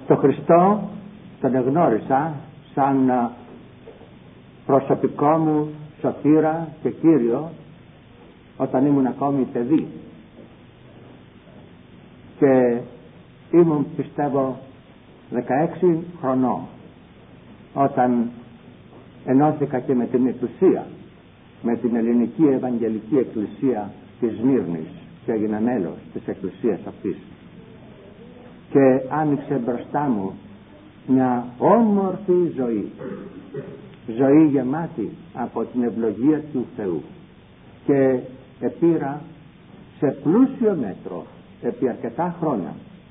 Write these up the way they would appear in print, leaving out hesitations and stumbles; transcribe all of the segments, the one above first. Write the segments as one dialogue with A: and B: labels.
A: Το Χριστό τον εγνώρισα σαν προσωπικό μου σωτήρα και Κύριο όταν ήμουν ακόμη παιδί, και ήμουν, πιστεύω, 16 χρονών όταν ενώθηκα και με την Εκκλησία, με την Ελληνική Ευαγγελική Εκκλησία της Σμύρνης, και έγινα μέλος της Εκκλησίας αυτής, και άνοιξε μπροστά μου μια όμορφη ζωή γεμάτη από την ευλογία του Θεού, και επήρα σε πλούσιο μέτρο επί αρκετά χρόνια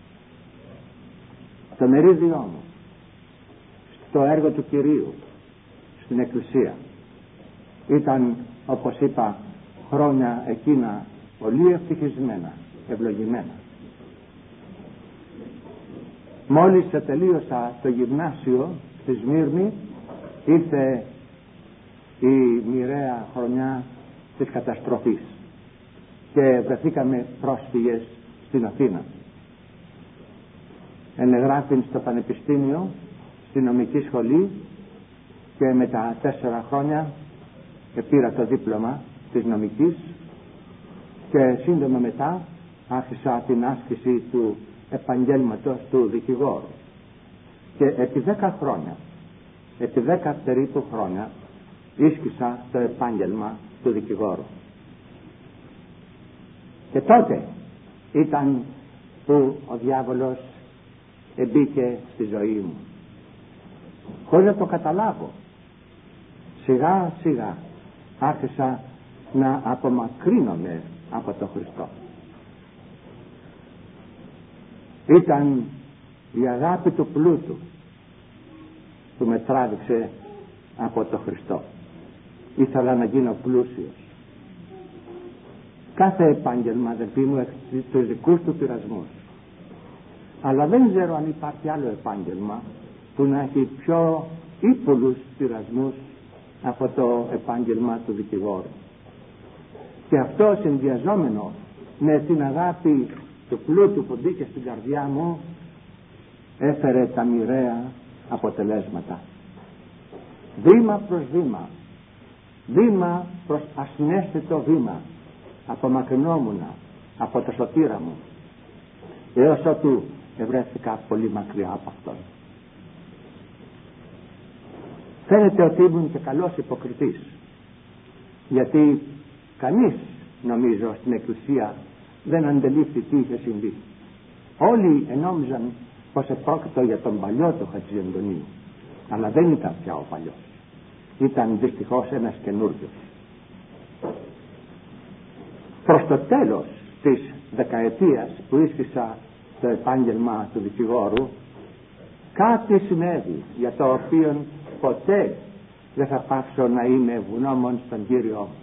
A: το μερίδιό μου στο έργο του Κυρίου στην Εκκλησία. Ήταν, όπως είπα, χρόνια εκείνα πολύ ευτυχισμένα, ευλογημένα. Μόλις τελείωσα το γυμνάσιο στη Σμύρνη, ήρθε η μοιραία χρονιά της καταστροφής και βρεθήκαμε πρόσφυγες στην Αθήνα. Ενεγράφην στο Πανεπιστήμιο, στη νομική σχολή, και με τα 4 χρόνια πήρα το δίπλωμα της νομικής, και σύντομα μετά άρχισα την άσκηση του επαγγέλματος του δικηγόρου, και επί 10 χρόνια, επί 10 περίπου χρόνια ίσκησα το επάγγελμα του δικηγόρου. Και τότε ήταν που ο διάβολος εμπήκε στη ζωή μου, χωρίς να το καταλάβω. Σιγά σιγά άρχισα να απομακρύνομαι από τον Χριστό. Ήταν η αγάπη του πλούτου που με τράβηξε από τον Χριστό. Ήθελα να γίνω πλούσιος. Κάθε επάγγελμα, αδελφοί μου, έχει τους δικούς του πειρασμούς, αλλά δεν ξέρω αν υπάρχει άλλο επάγγελμα που να έχει πιο ύπουλους πειρασμούς από το επάγγελμα του δικηγόρου. Και αυτό, συνδυαζόμενο με την αγάπη του πλούτου που μπήκε στην καρδιά μου, έφερε τα μοιραία αποτελέσματα. Βήμα προς βήμα, βήμα προς ασυναίσθητο βήμα, απομακρυνόμουν από το σωτήρα μου, έως ότου ευρέθηκα πολύ μακριά από αυτόν. Φαίνεται ότι ήμουν και καλός υποκριτής, γιατί κανείς, νομίζω, στην Εκκλησία δεν αντελήφθη τι είχε συμβεί. Όλοι ενόμιζαν πως επρόκειτο για τον παλιό του Χατζηαντονίου, αλλά δεν ήταν πια ο παλιός, ήταν δυστυχώς ένας καινούριος. Προς το τέλος της δεκαετίας που ίσχυσα το επάγγελμα του δικηγόρου, κάτι συνέβη για το οποίο ποτέ δεν θα πάψω να είμαι ευγνώμων στον Κύριό μου.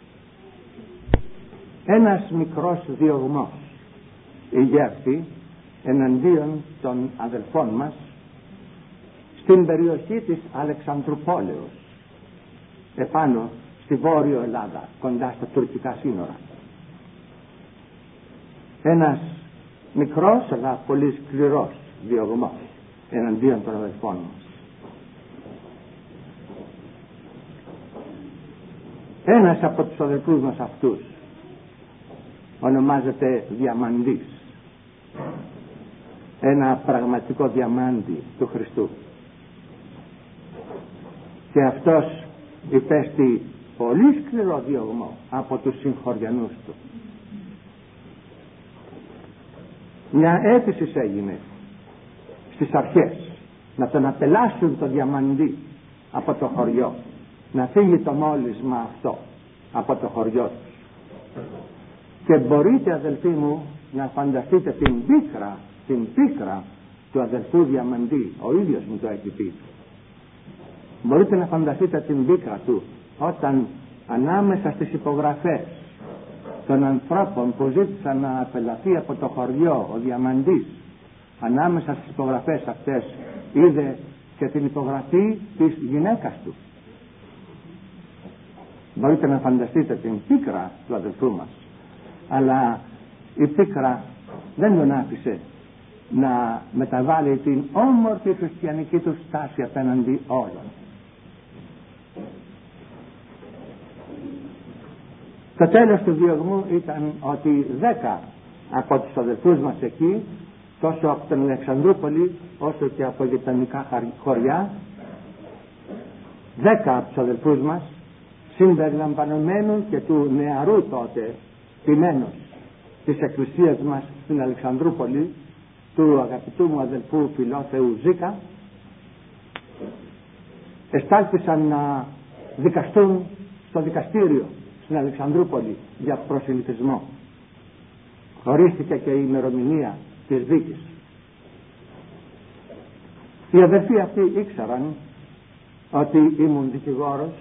A: Ένας μικρός διωγμός ηγέρθη εναντίον των αδελφών μας στην περιοχή της Αλεξανδρουπόλεως, επάνω στη Βόρειο Ελλάδα, κοντά στα τουρκικά σύνορα. Ένας μικρός αλλά πολύ σκληρός διωγμός εναντίον των αδελφών μας. Ένας από τους αδελφούς μας αυτούς ονομάζεται Διαμαντής, ένα πραγματικό διαμάντι του Χριστού, και αυτός υπέστη πολύ σκληρό διωγμό από τους συγχωριανούς του. Μια αίτηση έγινε στις αρχές να τον απελάσουν το Διαμαντή από το χωριό, να φύγει το μόλυσμα αυτό από το χωριό τους. Και μπορείτε, αδελφοί μου, να φανταστείτε την πίκρα του αδελφού Διαμαντή. Ο ίδιος μου το έχει πει. Μπορείτε να φανταστείτε την πίκρα του όταν ανάμεσα στις υπογραφές των ανθρώπων που ζήτησαν να απελαθεί από το χωριό ο Διαμαντής, ανάμεσα στις υπογραφές αυτές είδε και την υπογραφή της γυναίκας του. Μπορείτε να φανταστείτε την πίκρα του αδελφού μας. Αλλά η πίκρα δεν τον άφησε να μεταβάλει την όμορφη χριστιανική του στάση απέναντι όλων. Το τέλος του διωγμού ήταν ότι 10 από τους αδελφούς μας εκεί, τόσο από την Αλεξανδρούπολη όσο και από γειτονικά χωριά, 10 από τους αδελφούς μας, συμπεριλαμβανομένου και του νεαρού τότε ποιμένος της εκκλησίας μας στην Αλεξανδρούπολη, του αγαπητού μου αδελφού Φιλόθεου Ζήκα, εστάλθησαν να δικαστούν στο δικαστήριο στην Αλεξανδρούπολη για προσιλητισμό. Ορίστηκε και η ημερομηνία της δίκης. Οι αδελφοί αυτοί ήξεραν ότι ήμουν δικηγόρος,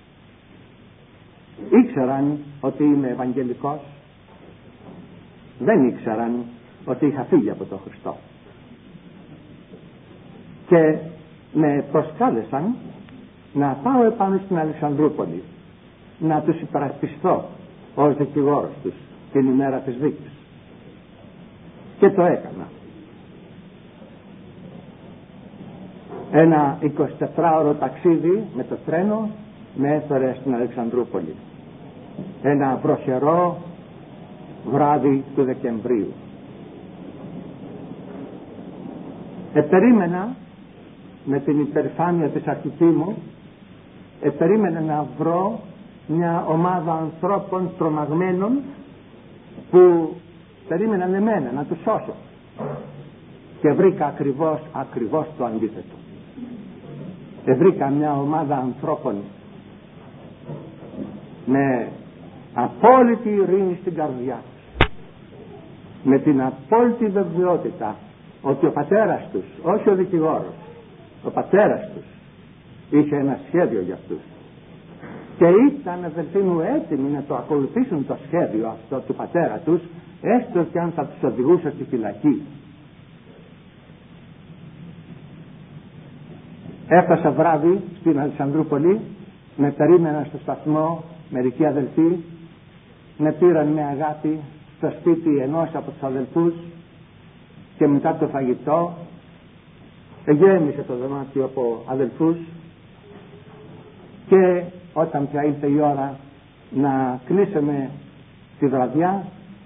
A: ήξεραν ότι είμαι Ευαγγελικός, δεν ήξεραν ότι είχα φύγει από τον Χριστό, και με προσκάλεσαν να πάω επάνω στην Αλεξανδρούπολη να τους υπερασπιστώ ως δικηγόρος τους την ημέρα της δίκης, και το έκανα. Ένα 24ωρο ταξίδι με το τρένο με έφερε στην Αλεξανδρούπολη ένα βροχερό βράδυ του Δεκεμβρίου. Περίμενα με την υπερηφάνεια της αρχική μου, περίμενα να βρω μια ομάδα ανθρώπων τρομαγμένων που περίμεναν εμένα να τους σώσω, και βρήκα ακριβώς το αντίθετο. Βρήκα μια ομάδα ανθρώπων με απόλυτη ειρήνη στην καρδιά τους, με την απόλυτη βεβαιότητα ότι ο πατέρας τους, όχι ο δικηγόρος, ο πατέρας τους είχε ένα σχέδιο για αυτούς, και ήταν, αδελφοί μου, έτοιμοι να το ακολουθήσουν το σχέδιο αυτό του πατέρα τους, έστω και αν θα τους οδηγούσε στη φυλακή. Έφτασα βράδυ στην Αλεξανδρούπολη, με περίμεναν στο σταθμό μερικοί αδελφοί, με πήραν με αγάπη στο σπίτι ενός από τους αδελφούς, και μετά το φαγητό γέμισε το δωμάτιο από αδελφούς, και όταν πια ήρθε η ώρα να κλείσουμε τη βραδιά,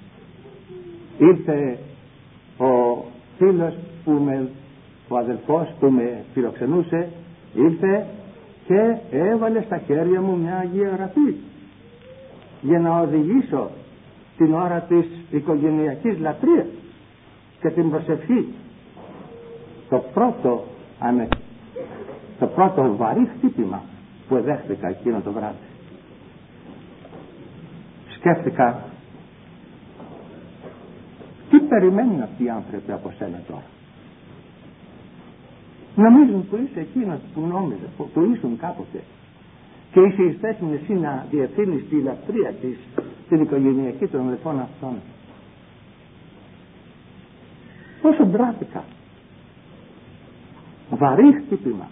A: ήρθε ο φίλος ο αδελφός που με φιλοξενούσε, ήρθε και έβαλε στα χέρια μου μια Αγία Γραφή για να οδηγήσω την ώρα της οικογενειακής λατρείας και την προσευχή. Το πρώτο βαρύ χτύπημα που εδέχθηκα εκείνο το βράδυ. Σκέφτηκα, τι περιμένουν αυτοί οι άνθρωποι από σένα τώρα? Νομίζουν που είσαι εκείνος που νόμιζε, που ήσουν κάποτε, και είσαι εις θέση εσύ να διευθύνεις τη λατρεία της, την οικογενειακή των αδελφών αυτών. Πόσο ντράπηκα. Βαρύ χτύπημα.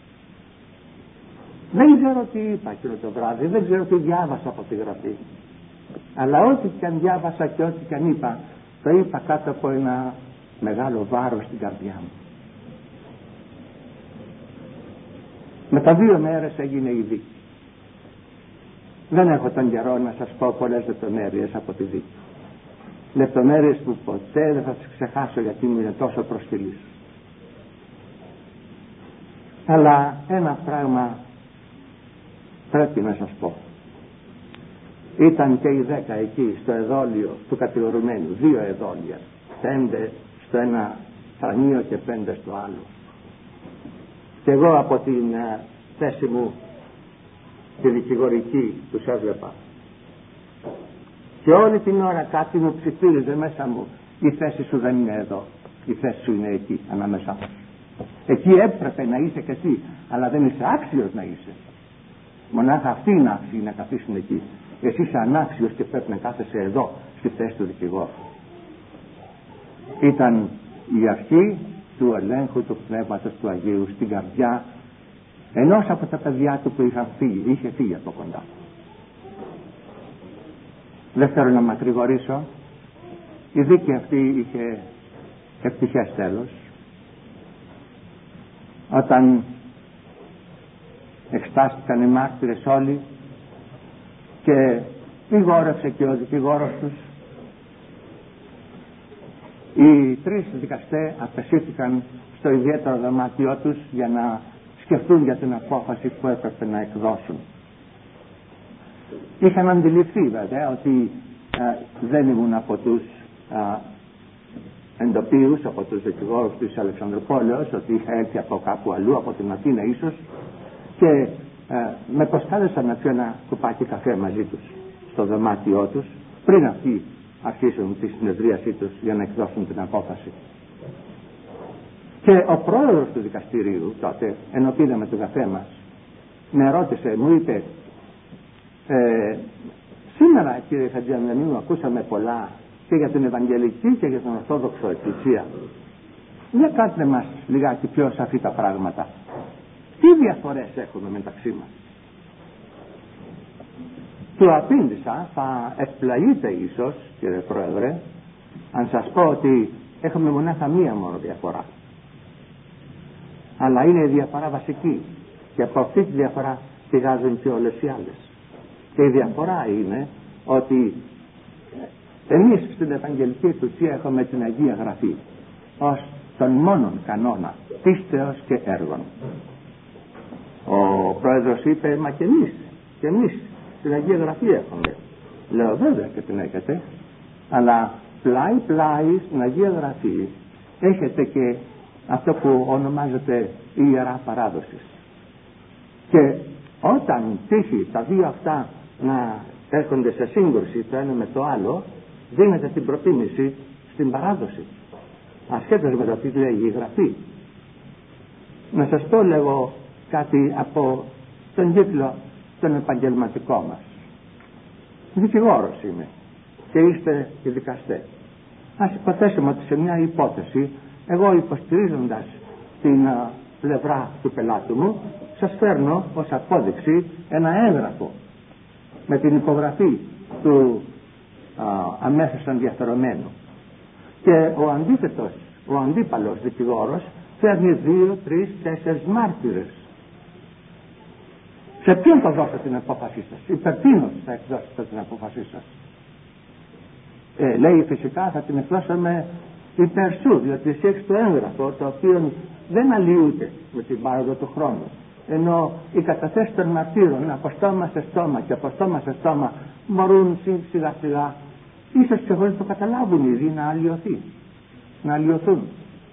A: Δεν ξέρω τι είπα εκείνο το βράδυ, δεν ξέρω τι διάβασα από τη Γραφή, αλλά ό,τι και αν διάβασα και ό,τι και αν είπα, το είπα κάτω από ένα μεγάλο βάρος στην καρδιά μου. Μετά 2 μέρες έγινε η δίκη. Δεν έχω τον καιρό να σας πω πολλές λεπτομέρειες από τη δίκη, λεπτομέρειες που ποτέ δεν θα τις ξεχάσω, γιατί μου είναι τόσο προσφυλής. Αλλά ένα πράγμα πρέπει να σας πω. Ήταν και οι 10 εκεί στο εδόλιο του κατηγορουμένου, 2 εδόλια, 5 στο ένα θρανείο και 5 στο άλλο. Και εγώ από την θέση μου τη δικηγορική τους έβλεπα, και όλη την ώρα κάτι μου ψιθύριζε μέσα μου, η θέση σου δεν είναι εδώ, η θέση σου είναι εκεί ανάμεσά μας. Εκεί έπρεπε να είσαι κι εσύ, αλλά δεν είσαι άξιος να είσαι. Μονάχα αυτοί είναι άξιοι να καθίσουν εκεί. Εσύ είσαι ανάξιος και πρέπει να κάθεσαι εδώ στη θέση του δικηγόρου. Ήταν η αρχή του ελέγχου του Πνεύματος του Αγίου στην καρδιά ενός από τα παιδιά του που είχε φύγει από κοντά. Δεν θέλω να μακρηγορήσω. Η δίκη αυτή είχε ευτυχές τέλος, όταν εξτάστηκαν οι μάρτυρες όλοι και υπηγόρευσε και ο δικηγόρος τους. Οι τρεις δικαστές απεσύρθηκαν στο ιδιαίτερο δωμάτιό τους για να σκεφτούν για την απόφαση που έπρεπε να εκδώσουν. Είχαν αντιληφθεί βέβαια ότι δεν ήμουν από τους εντοπίους, από τους δικηγόρους της Αλεξανδρούπολεως, ότι είχα έρθει από κάπου αλλού, από την Αθήνα ίσως, και με προσκάλεσαν να πιω ένα κουπάκι καφέ μαζί τους στο δωμάτιό τους πριν αυτοί αρχίσουν τη συνεδρίασή τους για να εκδώσουν την απόφαση. Και ο πρόεδρος του δικαστηρίου τότε, ενώ πήραμε το καφέ μας, με ρώτησε, μου είπε, σήμερα κύριε Χατζιανδρανίου ακούσαμε πολλά και για την Ευαγγελική και για την Ορθόδοξο Εκκλησία. Για κάντε μας λιγάκι πιο σαφή τα πράγματα. Τι διαφορές έχουμε μεταξύ μας? Του απήντησα, θα εκπλαγείτε ίσως κύριε Πρόεδρε αν σας πω ότι έχουμε μονάχα μία μόνο διαφορά, αλλά είναι η διαφορά βασική και από αυτή τη διαφορά πηγάζουν και όλες οι άλλες. Και η διαφορά είναι ότι εμείς στην Ευαγγελική Εκκλησία έχουμε την Αγία Γραφή ως τον μόνον κανόνα πίστεως και έργων. Ο πρόεδρος είπε, μα και εμείς την Αγία Γραφή έχουμε. Λέω, βέβαια και την έχετε, αλλά πλάι στην Αγία Γραφή έχετε και αυτό που ονομάζεται η Ιερά Παράδοση. Και όταν τύχει τα δύο αυτά να έρχονται σε σύγκρουση το ένα με το άλλο, δίνετε την προτίμηση στην παράδοση, ασχέτως με το τι λέει η Γραφή. Να σας πω λέγω κάτι από τον τίτλο τον επαγγελματικό μας. Δικηγόρος είμαι και είστε οι δικαστές. Ας υποθέσουμε ότι σε μια υπόθεση εγώ, υποστηρίζοντας την πλευρά του πελάτου μου, σας φέρνω ως απόδειξη ένα έγγραφο με την υπογραφή του αμέσως ενδιαφερομένου, και ο αντίθετος, ο αντίπαλος δικηγόρος φέρνει 2, 3, 4 μάρτυρες. Σε ποιον θα δώσετε την απόφασή σας? Υπέρ ποιον θα εκδώσετε την απόφασή σας? Λέει φυσικά θα την εκδώσαμε υπέρ σου, διότι εσύ έχεις το έγγραφο το οποίο δεν αλλοιούται με την πάροδο του χρόνου, ενώ οι καταθέσεις των μαρτύρων από στόμα σε στόμα και από στόμα σε στόμα μπορούν σιγά σιγά, ίσως και χωρίς το καταλάβουν ήδη, να αλλοιωθούν.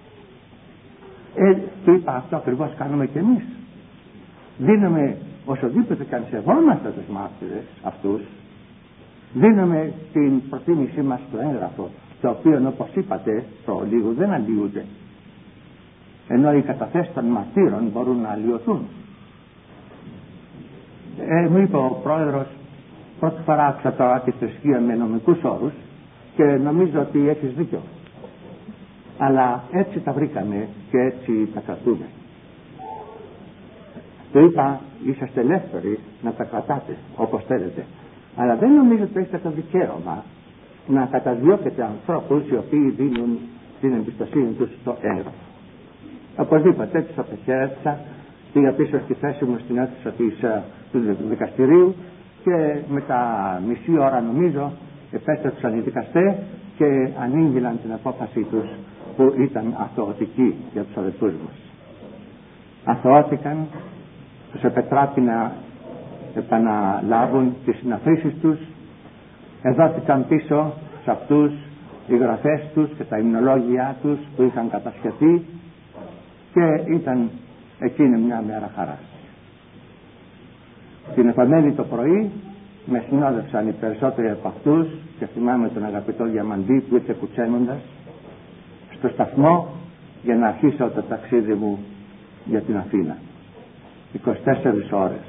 A: Του είπα, αυτό ακριβώς κάνουμε και εμείς. Δίνουμε, οσοδήποτε καν σεβόμαστε τους μάρτυρες αυτούς, δίνουμε την προτίμησή μας στο έγγραφο, το οποίο όπως είπατε το λίγο δεν αλλοιούνται, ενώ οι καταθέσεις των μαρτύρων μπορούν να αλλοιωθούν. Μου είπε ο πρόεδρος, πρώτη φορά άκουσα τώρα τη θρησκεία με νομικούς όρους και νομίζω ότι έχεις δίκιο, αλλά έτσι τα βρήκαμε και έτσι τα κρατούμε. Του είπα, είσαστε ελεύθεροι να τα κρατάτε όπως θέλετε, αλλά δεν νομίζω ότι έχετε το δικαίωμα να καταδιώκετε ανθρώπους οι οποίοι δίνουν την εμπιστοσύνη τους στο έγγραφο. Οπωσδήποτε έτσι απεχαιρέτησα, πήγα πίσω στη θέση μου στην αίθουσα του δικαστηρίου και με τα μισή ώρα νομίζω επέστρεψαν οι δικαστές και ανήγγυλαν την απόφαση τους που ήταν αθωωτική για τους αδελφούς μας. Αθωώθηκαν, τους επετράπη να επαναλάβουν τις συναθρήσεις τους, εδόθηκαν πίσω σε αυτούς οι γραφές τους και τα υμνολόγια τους που είχαν κατασχεθεί και ήταν εκείνη μια μέρα χαράς. Την επομένη το πρωί με συνόδευσαν οι περισσότεροι από αυτούς και θυμάμαι τον αγαπητό Διαμαντή που ήρθε κουτσένοντας στο σταθμό για να αρχίσω το ταξίδι μου για την Αθήνα. 24 ώρες.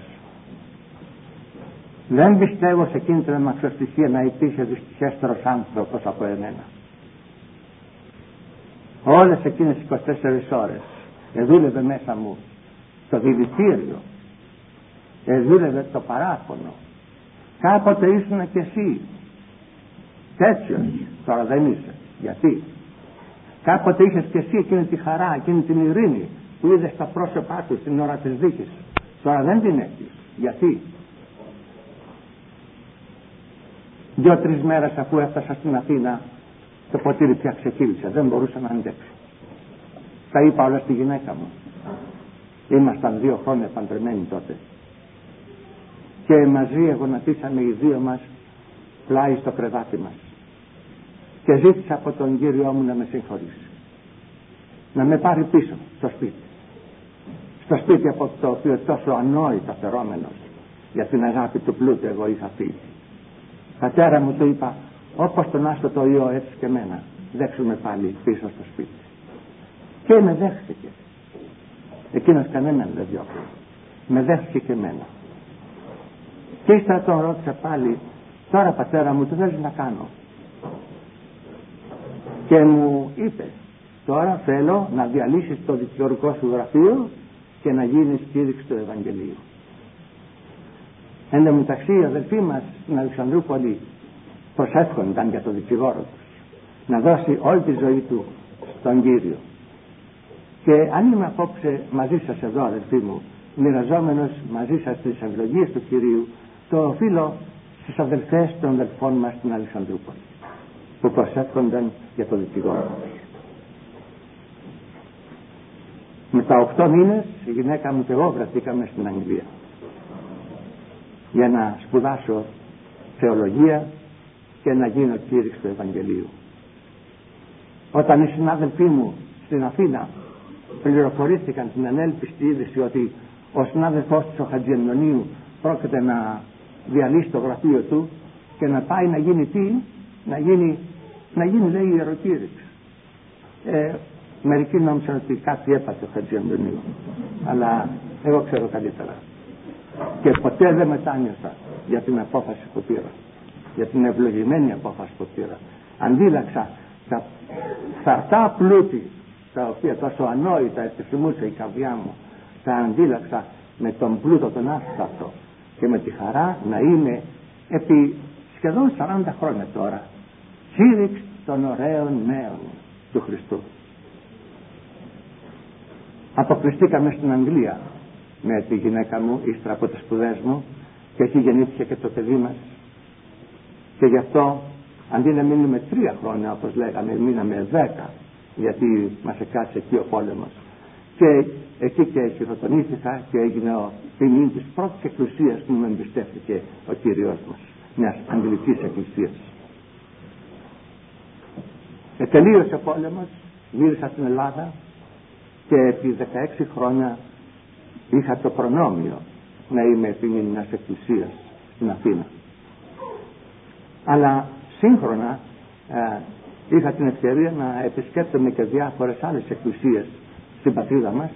A: Δεν πιστεύω σε εκείνη την αμαξοστοιχεία να υπήρχε δυστυχέστερος άνθρωπος από εμένα. Όλες εκείνες 24 ώρες δούλευε μέσα μου το δηλητήριο, δούλευε το παράπονο. Κάποτε ήσουν και εσύ τέτοιος, τώρα δεν είσαι. Γιατί? Κάποτε είχες και εσύ εκείνη τη χαρά, εκείνη την ειρήνη που είδες στα πρόσωπά του την ώρα της δίκης. Τώρα δεν την έχεις. Γιατί? 2-3 μέρες αφού έφτασα στην Αθήνα, το ποτήρι πια ξεκύλησε, δεν μπορούσα να αντέξω. Τα είπα όλα στη γυναίκα μου. Ήμασταν 2 χρόνια παντρεμένοι τότε. Και μαζί γονατίσαμε οι 2 μας πλάι στο κρεβάτι μας. Και ζήτησα από τον Κύριό μου να με συγχωρήσει. Να με πάρει πίσω στο σπίτι. Στο σπίτι από το οποίο τόσο ανόητα φερόμενος για την αγάπη του πλούτου εγώ είχα φύγει. Πατέρα μου, του είπα, όπως τον άστο το ιό έτσι και εμένα, δέξουμε πάλι πίσω στο σπίτι. Και με δέχθηκε. Εκείνος κανέναν δεν διώχνει. Με δέχθηκε και εμένα. Και ύστερα τον ρώτησα πάλι, τώρα πατέρα μου, τι θέλεις να κάνω? Και μου είπε, τώρα θέλω να διαλύσεις το δικηγορικό σου γραφείο και να γίνεις κήρυξη του Ευαγγελίου. Εν τω μεταξύ οι αδελφοί μας στην Αλεξανδρούπολη προσεύχονταν για το δικηγόρο τους να δώσει όλη τη ζωή του στον Κύριο. Και αν είμαι απόψε μαζί σας εδώ, αδελφοί μου, μοιραζόμενος μαζί σας τις ευλογίες του Κυρίου, το οφείλω στις αδελφές των αδελφών μας στην Αλεξανδρούπολη που προσεύχονταν για το δικηγόρο τους. Μετά 8 μήνες η γυναίκα μου και εγώ βρεθήκαμε στην Αγγλία για να σπουδάσω θεολογία και να γίνω κήρυξη του Ευαγγελίου. Όταν οι συνάδελφοί μου στην Αθήνα πληροφορήθηκαν την ανέλπιστη είδηση ότι ο συνάδελφός της ο Χατζιαντονίου πρόκειται να διαλύσει το γραφείο του και να πάει να γίνει τι? Να γίνει λέει ιεροκήρυξη. Μερικοί νόμιζαν ότι κάτι έπαθε ο Χατζιαντονίου, αλλά εγώ ξέρω καλύτερα. Και ποτέ δεν μετάνιωσα για την απόφαση που πήρα, για την ευλογημένη απόφαση που πήρα. Αντίλαξα τα φθαρτά πλούτη τα οποία τόσο ανόητα επιθυμούσε η καρδιά μου, τα αντίλαξα με τον πλούτο τον άφθαρτο και με τη χαρά να είμαι επί σχεδόν 40 χρόνια τώρα κήρυξη των ωραίων νέων του Χριστού. Αποκλειστήκαμε στην Αγγλία με τη γυναίκα μου ύστερα από τις σπουδές μου και εκεί γεννήθηκε και το παιδί μας, και γι' αυτό αντί να μείνουμε 3 χρόνια όπως λέγαμε, μείναμε 10, γιατί μας εκάτσε εκεί ο πόλεμος, και εκεί και χειροτονήθηκα και έγινε ο ποιμήν της πρώτης εκκλησίας που μου εμπιστεύτηκε ο Κύριος μας, μιας αγγλικής εκκλησίας. Τελείωσε ο πόλεμος, γύρισα στην Ελλάδα και επί 16 χρόνια είχα το προνόμιο να είμαι ποιμήν μιας εκκλησίας στην Αθήνα. Αλλά σύγχρονα είχα την ευκαιρία να επισκέπτομαι και διάφορες άλλες εκκλησίες στην πατρίδα μας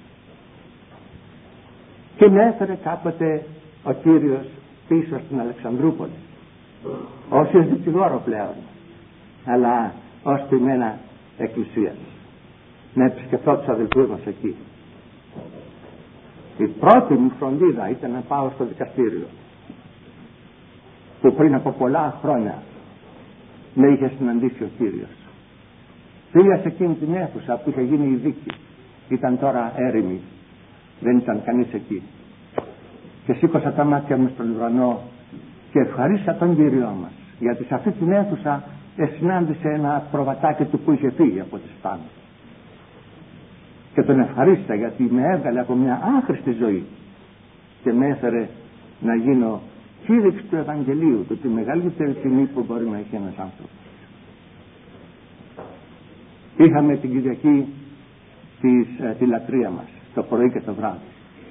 A: και με έφερε κάποτε ο Κύριος πίσω στην Αλεξανδρούπολη, όχι ως δικηγόρο πλέον, αλλά ως ποιμένα εκκλησίας, να επισκεφθώ τους αδελφούς μας εκεί. Η πρώτη μου φροντίδα ήταν να πάω στο δικαστήριο που πριν από πολλά χρόνια με είχε συναντήσει ο Κύριος. Πήγα σε εκείνη την αίθουσα που είχε γίνει η δίκη, ήταν τώρα έρημη, δεν ήταν κανείς εκεί, και σήκωσα τα μάτια μου στον ουρανό και ευχαρίστησα τον Κύριό μας, γιατί σε αυτή την αίθουσα συνάντησε ένα προβατάκι του που είχε φύγει από τη Σπάνια, και τον ευχαρίστησα γιατί με έβγαλε από μια άχρηστη ζωή και με έφερε να γίνω κήρυξη του Ευαγγελίου, του τη μεγαλύτερη τιμή που μπορεί να έχει ένας άνθρωπος. Είχαμε την Κυριακή τη λατρεία μας το πρωί και το βράδυ.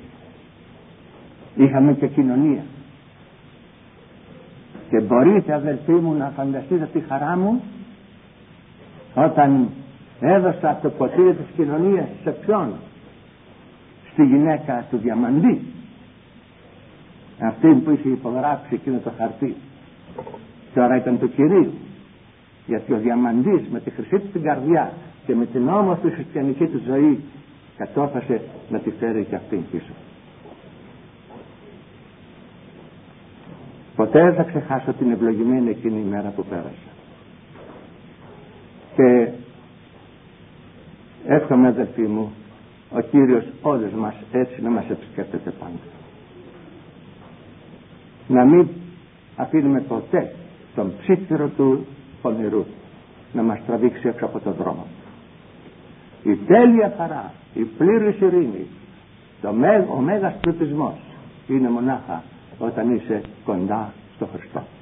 A: Είχαμε και κοινωνία. Και μπορείτε, αδελφοί μου, να φανταστείτε τη χαρά μου όταν έδωσα το ποτήρι της κοινωνίας σε ποιον? Στη γυναίκα του Διαμαντή, αυτή που είχε υπογράψει εκείνο το χαρτί. Τώρα ήταν του Κυρίου, γιατί ο Διαμαντής με τη χρυσή του την καρδιά και με την όμορφη χριστιανική του ζωή κατόρθωσε να τη φέρει και αυτήν πίσω. Ποτέ δεν θα ξεχάσω την ευλογημένη εκείνη ημέρα που πέρασα. Και Εύχομαι, αδελφοί μου, ο Κύριος όλους μας έτσι να μας επισκέπτεται πάντα. Να μην αφήνουμε ποτέ τον ψύχτηρο του πονηρού να μας τραβήξει έξω από τον δρόμο. Η τέλεια χαρά, η πλήρης ειρήνη, ο μέγας πλουτισμός είναι μονάχα όταν είσαι κοντά στο Χριστό.